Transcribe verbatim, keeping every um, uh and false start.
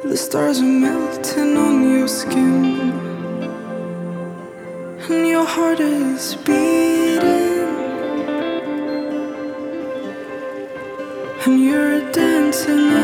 The stars are melting on your skin, and your heart is beating, and you're dancing.